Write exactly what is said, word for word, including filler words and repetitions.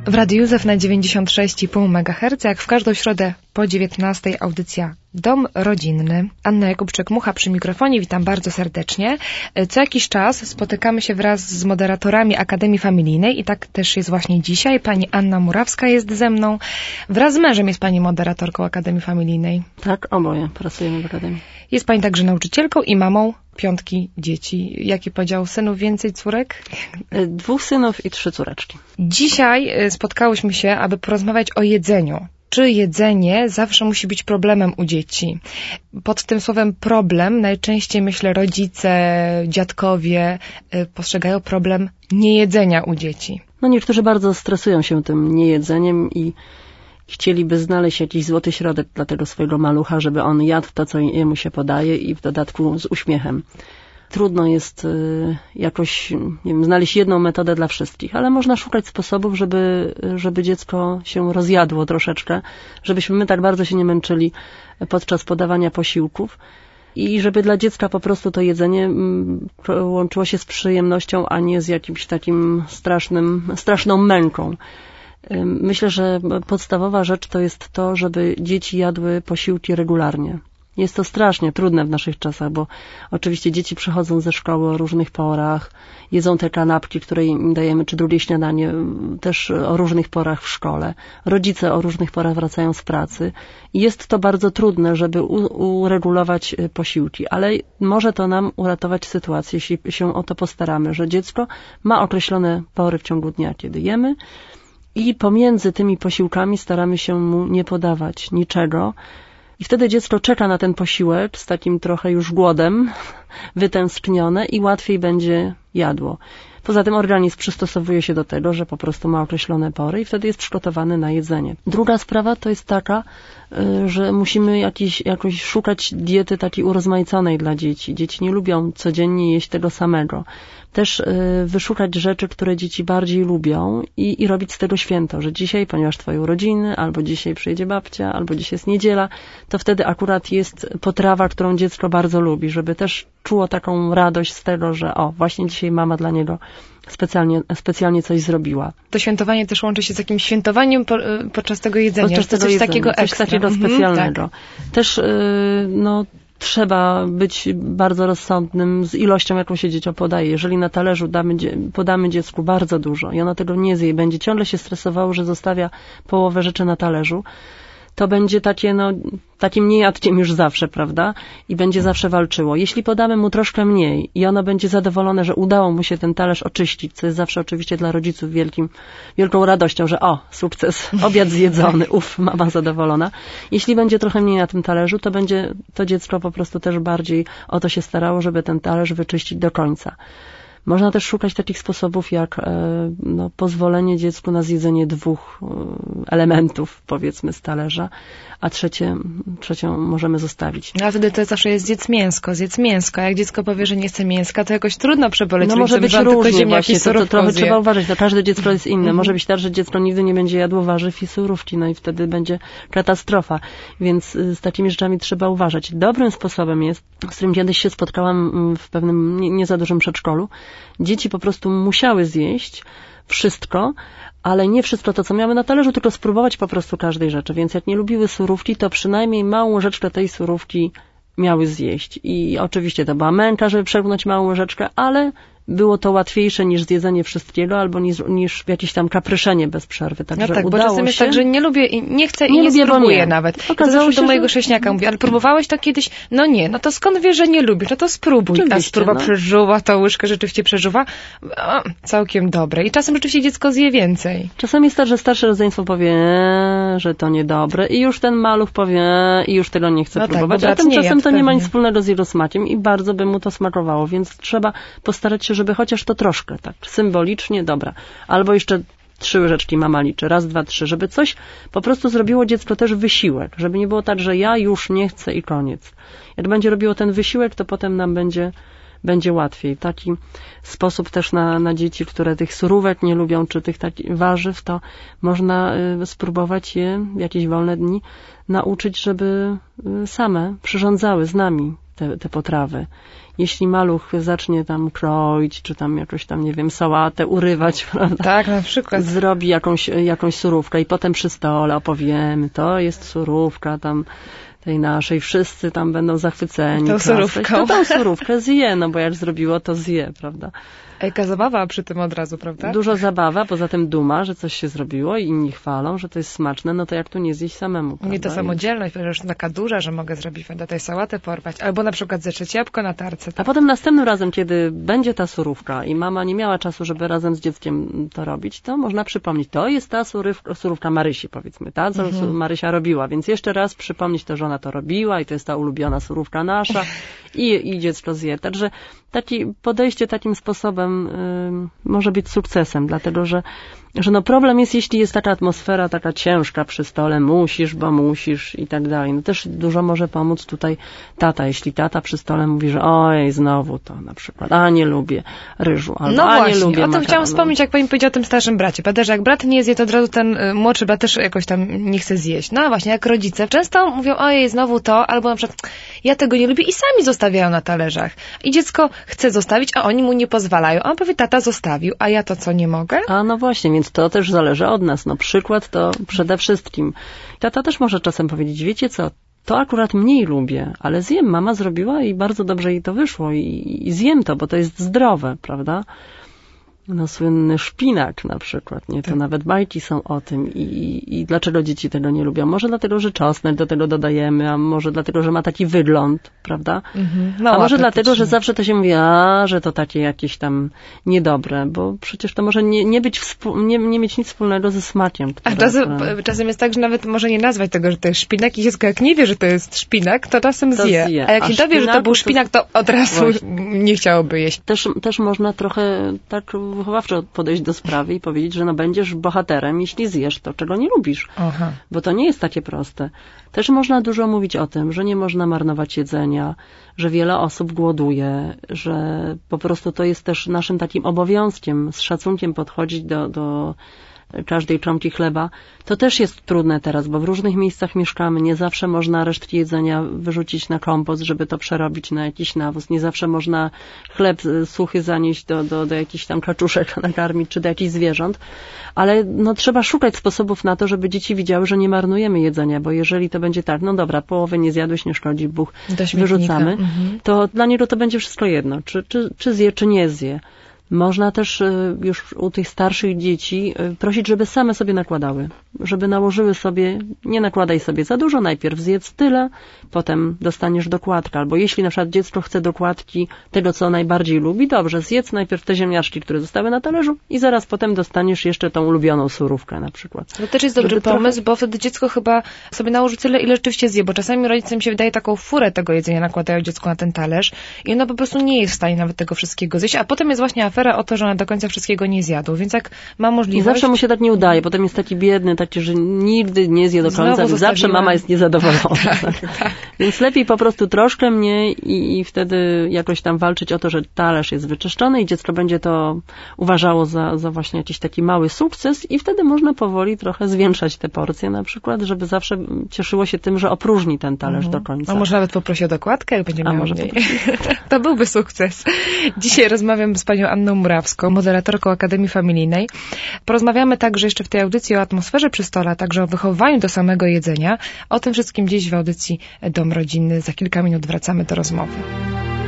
W Radiu Józef na dziewięćdziesiąt sześć i pół megaherca, jak w każdą środę po dziewiętnastej audycja Dom Rodzinny. Anna Jakubczyk-Mucha przy mikrofonie, witam bardzo serdecznie. Co jakiś czas spotykamy się wraz z moderatorami Akademii Familijnej i tak też jest właśnie dzisiaj. Pani Anna Murawska jest ze mną. Wraz z mężem jest pani moderatorką Akademii Familijnej. Tak, oboje pracujemy w Akademii. Jest pani także nauczycielką i mamą piątki dzieci. Jaki podział synów, więcej córek? Dwóch synów i trzy córeczki. Dzisiaj spotkałyśmy się, aby porozmawiać o jedzeniu. Czy jedzenie zawsze musi być problemem u dzieci? Pod tym słowem problem najczęściej, myślę, rodzice, dziadkowie postrzegają problem niejedzenia u dzieci. No niektórzy bardzo stresują się tym niejedzeniem i chcieliby znaleźć jakiś złoty środek dla tego swojego malucha, żeby on jadł to, co jemu się podaje i w dodatku z uśmiechem. Trudno jest jakoś, nie wiem, znaleźć jedną metodę dla wszystkich, ale można szukać sposobów, żeby, żeby dziecko się rozjadło troszeczkę, żebyśmy my tak bardzo się nie męczyli podczas podawania posiłków i żeby dla dziecka po prostu to jedzenie łączyło się z przyjemnością, a nie z jakimś takim strasznym, straszną męką. Myślę, że podstawowa rzecz to jest to, żeby dzieci jadły posiłki regularnie. Jest to strasznie trudne w naszych czasach, bo oczywiście dzieci przychodzą ze szkoły o różnych porach, jedzą te kanapki, które im dajemy, czy drugie śniadanie, też o różnych porach w szkole. Rodzice o różnych porach wracają z pracy i jest to bardzo trudne, żeby uregulować posiłki, ale może to nam uratować sytuację, jeśli się o to postaramy, że dziecko ma określone pory w ciągu dnia, kiedy jemy, i pomiędzy tymi posiłkami staramy się mu nie podawać niczego. I wtedy dziecko czeka na ten posiłek z takim trochę już głodem, wytęsknione i łatwiej będzie jadło. Poza tym organizm przystosowuje się do tego, że po prostu ma określone pory i wtedy jest przygotowany na jedzenie. Druga sprawa to jest taka, że musimy jakiś, jakoś szukać diety takiej urozmaiconej dla dzieci. Dzieci nie lubią codziennie jeść tego samego. Też wyszukać rzeczy, które dzieci bardziej lubią i, i robić z tego święto, że dzisiaj, ponieważ twoje urodziny, albo dzisiaj przyjedzie babcia, albo dzisiaj jest niedziela, to wtedy akurat jest potrawa, którą dziecko bardzo lubi, żeby też czuło taką radość z tego, że o, właśnie dzisiaj mama dla niego specjalnie, specjalnie coś zrobiła. To świętowanie też łączy się z jakimś świętowaniem po, podczas tego jedzenia, podczas to tego coś jedzenia, takiego coś ekstra. takiego Mhm, specjalnego. tak. Też, no, trzeba być bardzo rozsądnym z ilością, jaką się dzieciom podaje. Jeżeli na talerzu damy, podamy dziecku bardzo dużo i ono tego nie zje i będzie ciągle się stresowało, że zostawia połowę rzeczy na talerzu, to będzie takie, no, takim niejadkiem już zawsze, prawda? I będzie zawsze walczyło. Jeśli podamy mu troszkę mniej i ono będzie zadowolone, że udało mu się ten talerz oczyścić, co jest zawsze oczywiście dla rodziców wielkim, wielką radością, że o, sukces, obiad zjedzony, uff, mama zadowolona. Jeśli będzie trochę mniej na tym talerzu, to będzie to dziecko po prostu też bardziej o to się starało, żeby ten talerz wyczyścić do końca. Można też szukać takich sposobów jak no, pozwolenie dziecku na zjedzenie dwóch elementów, powiedzmy, z talerza, a trzecie, trzecią możemy zostawić. A wtedy to zawsze jest zjedz mięsko, zjedz mięsko. Jak dziecko powie, że nie chce mięska, to jakoś trudno przeboleć. No może być różnie właśnie, to, to trochę zje. trzeba uważać, to każde dziecko jest inne. Mhm. Może być tak, że dziecko nigdy nie będzie jadło warzyw i surówki, no i wtedy będzie katastrofa. Więc z takimi rzeczami trzeba uważać. Dobrym sposobem jest, z którym kiedyś się spotkałam w pewnym nie, nie za dużym przedszkolu, dzieci po prostu musiały zjeść wszystko, ale nie wszystko to, co miały na talerzu, tylko spróbować po prostu każdej rzeczy. Więc jak nie lubiły surówki, to przynajmniej małą łyżeczkę tej surówki miały zjeść. I oczywiście to była męka, żeby przełknąć małą łyżeczkę, ale było to łatwiejsze niż zjedzenie wszystkiego, albo niż, niż jakieś tam kapryszenie bez przerwy. Także no tak, udało bo czasem jest się. tak, że nie lubię i nie chcę i nie, nie lubię, spróbuję nie. nawet. Okazało to się, do mojego że... sześniaka mówi, ale próbowałeś to kiedyś? No nie, no to skąd wiesz, że nie lubisz? No to spróbuj. Oczywiście, a spróba no. przeżuwa, ta łyżkę rzeczywiście przeżuwa. O, całkiem dobre. I czasem rzeczywiście dziecko zje więcej. Czasami jest tak, że starsze rodzeństwo powie, że to niedobre i już ten maluch powie i już tego nie chce no próbować. Tak, a tymczasem jadł, to nie ma nic pewnie. wspólnego z jego smakiem i bardzo by mu to smakowało, więc trzeba postarać się, żeby chociaż to troszkę, tak symbolicznie, dobra. Albo jeszcze trzy łyżeczki mama liczy, raz, dwa, trzy, żeby coś po prostu zrobiło dziecko też wysiłek, żeby nie było tak, że ja już nie chcę i koniec. Jak będzie robiło ten wysiłek, to potem nam będzie, będzie łatwiej. Taki sposób też na, na dzieci, które tych surówek nie lubią, czy tych takich warzyw, to można y, spróbować je w jakieś wolne dni nauczyć, żeby y, same przyrządzały z nami te, te potrawy. Jeśli maluch zacznie tam kroić, czy tam jakoś tam, nie wiem, sałatę urywać, prawda? Tak, na przykład. Zrobi jakąś, jakąś surówkę i potem przy stole opowiemy, to jest surówka tam tej naszej, wszyscy tam będą zachwyceni. Tą surówką. To tą surówkę zje, no bo jak zrobiło, to zje, prawda? Jaka zabawa przy tym od razu, prawda? Dużo zabawa, poza tym duma, że coś się zrobiło i inni chwalą, że to jest smaczne, no to jak tu nie zjeść samemu, prawda? Nie to samodzielność, że taka duża, że mogę zrobić, prawda, tej sałatę porwać, albo na przykład zetrzeć jabłko na tarce. Tak? A potem następnym razem, kiedy będzie ta surówka i mama nie miała czasu, żeby razem z dzieckiem to robić, to można przypomnieć, to jest ta surówka, surówka Marysi, powiedzmy, ta, co mhm. Marysia robiła, więc jeszcze raz przypomnieć to, że ona to robiła i to jest ta ulubiona surówka nasza i, i dziecko zje. Także takie podejście takim sposobem y, może być sukcesem, dlatego że, że no problem jest, jeśli jest taka atmosfera taka ciężka przy stole, musisz, bo musisz i tak dalej. No też dużo może pomóc tutaj tata, jeśli tata przy stole mówi, że ojej, znowu to na przykład, a nie lubię ryżu, albo no a właśnie, nie lubię o tym makaronu. chciałam wspomnieć, jak pani powiedziała o tym starszym bracie. Prawda, że jak brat nie zje, to od razu ten y, młodszy brat też jakoś tam nie chce zjeść. No właśnie, jak rodzice często mówią, ojej, znowu to, albo na przykład ja tego nie lubię i sami zostawiają na talerzach. I dziecko chce zostawić, a oni mu nie pozwalają. A on powie, tata zostawił, a ja to co, nie mogę? A no właśnie, więc to też zależy od nas. No przykład to przede wszystkim. Tata też może czasem powiedzieć, wiecie co, to akurat mniej lubię, ale zjem, mama zrobiła i bardzo dobrze jej to wyszło i, i zjem to, bo to jest zdrowe, prawda? No słynny szpinak na przykład, nie? To tak. Nawet bajki są o tym I, i dlaczego dzieci tego nie lubią. Może dlatego, że czosnek do tego dodajemy, a może dlatego, że ma taki wygląd, prawda? Mhm. No, a może dlatego, że zawsze to się mówi, a, że to takie jakieś tam niedobre, bo przecież to może nie, nie być, współ, nie, nie mieć nic wspólnego ze smakiem. A czasem, czasem jest tak, że nawet może nie nazwać tego, że to jest szpinak i dziecko jak nie wie, że to jest szpinak, to czasem to zje. zje. A jak a się dowie, że to był szpinak, to od razu właśnie nie chciałoby jeść. Też, też można trochę tak wychowawczo podejść do sprawy i powiedzieć, że no będziesz bohaterem, jeśli zjesz to, czego nie lubisz. Aha. Bo to nie jest takie proste. Też można dużo mówić o tym, że nie można marnować jedzenia, że wiele osób głoduje, że po prostu to jest też naszym takim obowiązkiem, z szacunkiem podchodzić do, do każdej kromki chleba. To też jest trudne teraz, bo w różnych miejscach mieszkamy. Nie zawsze można resztki jedzenia wyrzucić na kompost, żeby to przerobić na jakiś nawóz. Nie zawsze można chleb suchy zanieść do, do, do jakichś tam kaczuszek nakarmić, czy do jakichś zwierząt. Ale no, trzeba szukać sposobów na to, żeby dzieci widziały, że nie marnujemy jedzenia, bo jeżeli to będzie tak, no dobra, połowy nie zjadłeś, nie szkodzi, Bóg, wyrzucamy, mhm. to dla niego to będzie wszystko jedno. Czy, czy, czy zje, czy nie zje. Można też już u tych starszych dzieci prosić, żeby same sobie nakładały, żeby nałożyły sobie, nie nakładaj sobie za dużo, najpierw zjedz tyle, potem dostaniesz dokładkę, albo jeśli na przykład dziecko chce dokładki tego, co najbardziej lubi, dobrze, zjedz najpierw te ziemniaczki, które zostały na talerzu i zaraz potem dostaniesz jeszcze tą ulubioną surówkę na przykład. To też jest dobry żeby pomysł, trochę... bo wtedy dziecko chyba sobie nałoży tyle, ile rzeczywiście zje, bo czasami rodzicom się wydaje taką furę tego jedzenia, nakładają dziecku na ten talerz i ono po prostu nie jest w stanie nawet tego wszystkiego zjeść, a potem jest właśnie afera o to, że ona do końca wszystkiego nie zjadł, więc jak ma możliwość... I zawsze mu się tak nie udaje, potem jest taki biedny, taki, że nigdy nie zje do końca, więc zawsze mama jest niezadowolona. tak, tak. Więc lepiej po prostu troszkę mniej i, i wtedy jakoś tam walczyć o to, że talerz jest wyczyszczony i dziecko będzie to uważało za, za właśnie jakiś taki mały sukces i wtedy można powoli trochę zwiększać te porcje na przykład, żeby zawsze cieszyło się tym, że opróżni ten talerz mhm. do końca. A może nawet poprosi o dokładkę, jak będzie miał może mniej. To byłby sukces. Dzisiaj rozmawiam z panią Anną Murawską, moderatorką Akademii Familijnej. Porozmawiamy także jeszcze w tej audycji o atmosferze przy stole, a także o wychowaniu do samego jedzenia. O tym wszystkim dziś w audycji Dom Rodzinny. Za kilka minut wracamy do rozmowy.